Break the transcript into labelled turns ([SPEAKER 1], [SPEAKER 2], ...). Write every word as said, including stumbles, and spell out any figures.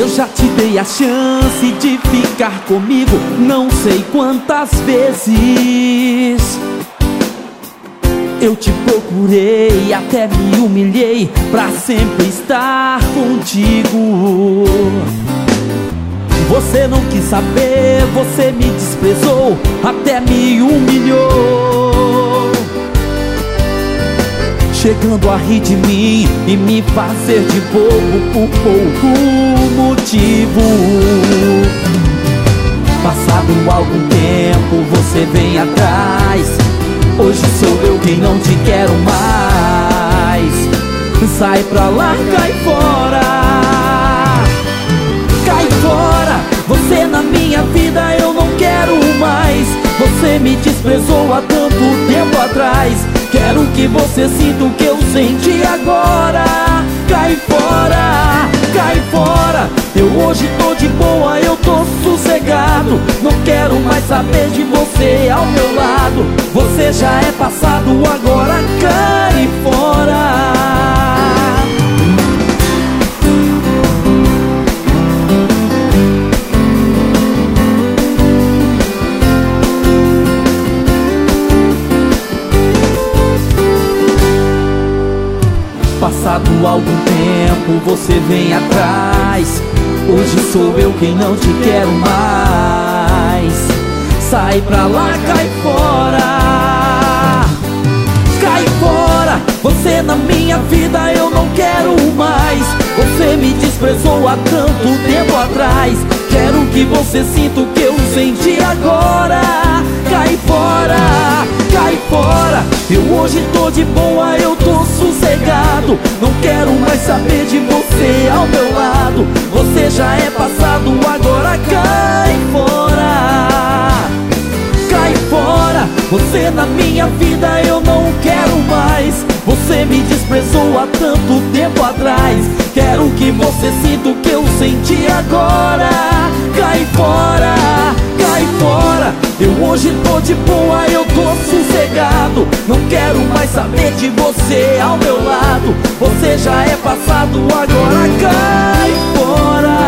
[SPEAKER 1] Eu já te dei a chance de ficar comigo não sei quantas vezes. Eu te procurei, até me humilhei pra sempre estar contigo. Você não quis saber, você me desprezou, até me humilhou, chegando a rir de mim e me fazer de bobo por pouco motivo. Passado algum tempo você vem atrás, hoje sou eu quem não te quero mais. Sai pra lá, cai fora, cai fora. Você na minha vida eu não quero mais. Você me desprezou há tanto tempo atrás. Quero que você sinta o que eu senti agora. Cai fora, cai fora. Eu hoje tô de boa, eu tô sossegado. Não quero mais saber de você ao meu lado. Você já é passado, agora cai fora. Passado algum tempo você vem atrás, hoje sou eu quem não te quero mais. Sai pra lá, cai fora, cai fora. Você na minha vida eu não quero mais. Você me desprezou há tanto tempo atrás. Quero que você sinta o que eu senti agora. Cai fora, cai fora. Eu hoje tô de boa, eu tô sossegado. Não quero mais saber de você ao meu lado. Você já é passado, agora cai fora, cai fora. Você na minha vida eu não quero mais. Você me desprezou há tanto tempo atrás. Quero que você sinta o que eu senti agora. Cai fora, cai fora. Eu hoje tô de boa, eu tô sossegado. Não quero mais saber de você ao meu lado. Você já é passado, agora cai fora.